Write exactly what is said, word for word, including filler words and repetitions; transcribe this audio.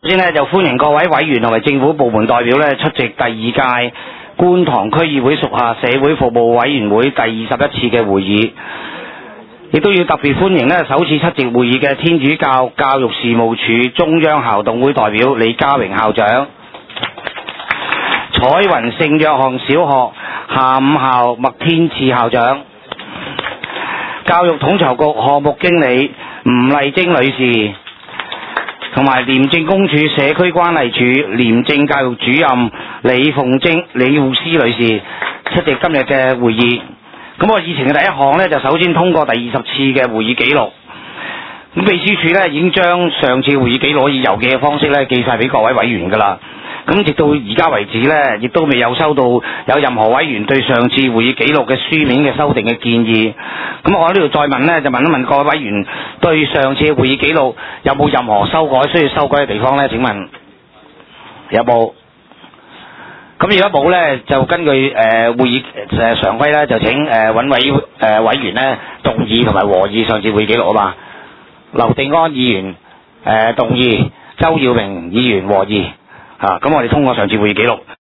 先呢，就歡迎各位委員同埋政府部門代表呢出席第二屆觀塘區議會屬下社會服務委員會第二十一次嘅會議，亦都要特別歡迎呢首次出席會議嘅天主教教育事務處中央校董會代表李家榮校長、彩雲聖約翰小學下午校麥天賜校長、教育統籌局項目經理吳麗晶女士，同埋廉政公署社區關係處廉政教育主任李鳳晶李護師女士出席今日嘅會議。咁我議程嘅第一項呢，就首先通過第二十次嘅會議記錄。咁秘書處呢，已經將上次會議記錄以郵寄嘅方式呢寄晒俾各位委員㗎啦。咁直到而家為止呢，亦都未有收到有任何委員對上次會議記錄嘅書面嘅修訂嘅建議。咁我喺呢度再問呢，就問一問各位委員對上次會議記錄有冇任何修改需要修改嘅地方呢？請問有冇？咁如果冇呢，就根據誒、呃、會議誒常規呢，就請誒揾、呃、委誒、呃、委員呢動議同埋和議上次會議記錄啊嘛。劉定安議員誒、呃、動議，周耀明議員和議。啊，咁我哋通過上次會議記錄。